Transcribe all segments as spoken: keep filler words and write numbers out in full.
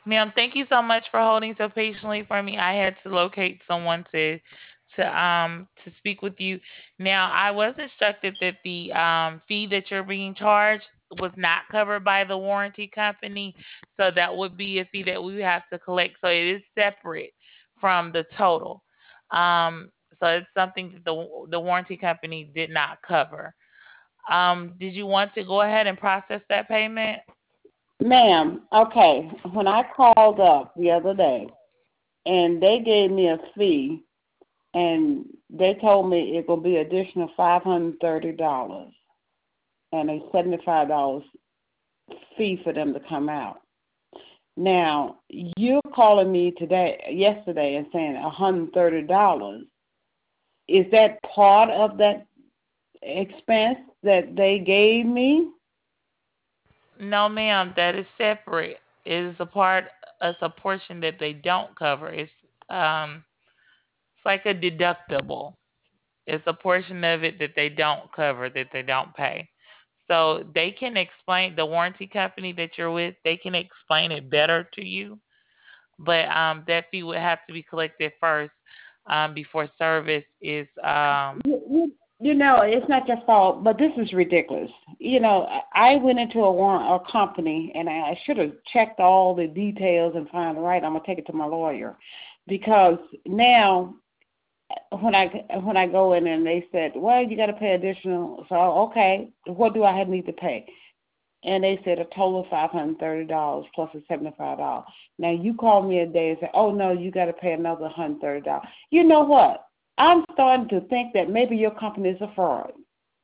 Ma'am, thank you so much for holding so patiently for me. I had to locate someone to to um to speak with you. Now, I was instructed that the um fee that you're being charged was not covered by the warranty company, so that would be a fee that we would have to collect. So it is separate from the total. Um, so it's something that the the warranty company did not cover. Um, did you want to go ahead and process that payment? Ma'am, okay, when I called up the other day and they gave me a fee and they told me it will be additional five hundred thirty dollars and a seventy-five dollars fee for them to come out. Now, you're calling me today, yesterday, and saying one hundred thirty dollars. Is that part of that expense that they gave me? No, ma'am, that is separate. It is a part, it's a portion that they don't cover. It's um, it's like a deductible. It's a portion of it that they don't cover, that they don't pay. So they can explain the warranty company that you're with. They can explain it better to you, but um, that fee would have to be collected first um, before service is um, You, you, you know, it's not your fault, but this is ridiculous. You know, I I went into a warrant a company, and I should have checked all the details and find the right. I'm gonna take it to my lawyer, because now when I when I go in and they said, well, you got to pay additional. So okay, what do I have need to pay? And they said a total of five hundred thirty dollars plus a seventy five dollars. Now you call me a day and say, oh no, you got to pay another one hundred thirty dollars. You know what? I'm starting to think that maybe your company is a fraud.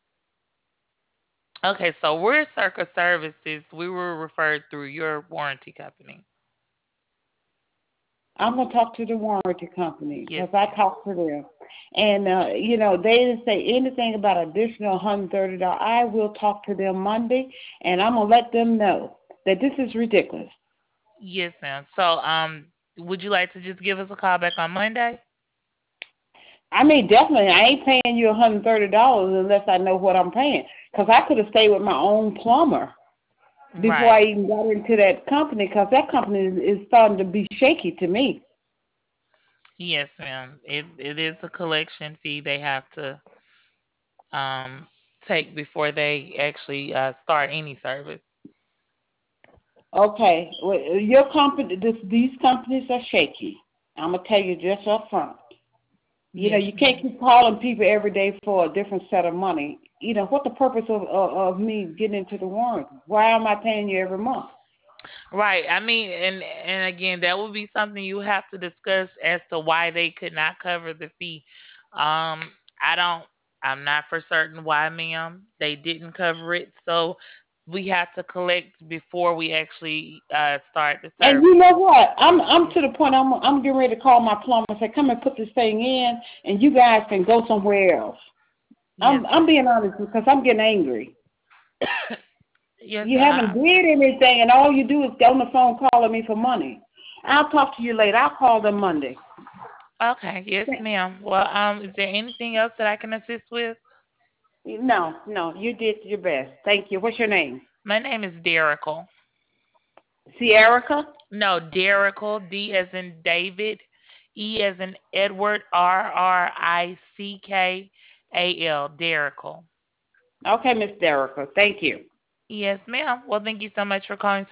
okay. So we're Circa Services. We were referred through your warranty company. I'm gonna talk to the warranty company because Yes, I ma'am. talked to them, and uh, you know they didn't say anything about additional one hundred thirty dollars. I will talk to them Monday, and I'm gonna let them know that this is ridiculous. Yes, ma'am. So, um, would you like to just give us a call back on Monday? I mean, definitely, I ain't paying you one hundred thirty dollars unless I know what I'm paying. Because I could have stayed with my own plumber before I Right. even got into that company. Because that company is, is starting to be shaky to me. Yes, ma'am. It it is a collection fee they have to um take before they actually uh, start any service. Okay, well, your company, this, these companies are shaky. I'm gonna tell you just up front. You know, Yes, you can't ma'am. keep calling people every day for a different set of money. You know, what the purpose of, of, of me getting into the warranty? Why am I paying you every month? Right. I mean, and and again, that would be something you have to discuss as to why they could not cover the fee. Um, I don't. I'm not for certain why, ma'am. They didn't cover it, so we have to collect before we actually uh, start the And you service. know what? I'm I'm to Yes. the point. I'm I'm getting ready to call my plumber and say, "Come and put this thing in, and you guys can go somewhere else." I'm Yes, I'm ma'am. being honest because I'm getting angry. Yes, You ma'am. haven't I- did anything, and all you do is get on the phone calling me for money. I'll talk to you later. I'll call them Monday. Okay. Yes, ma'am. Well, um, is there anything else that I can assist with? No, no, you did your best. Thank you. What's your name? My name is Derical. Sierra? No, Derical. D as in David. E as in Edward. R R I C K A L. Derical. Okay, Miss Derica. Thank you. Yes, ma'am. Well, thank you so much for calling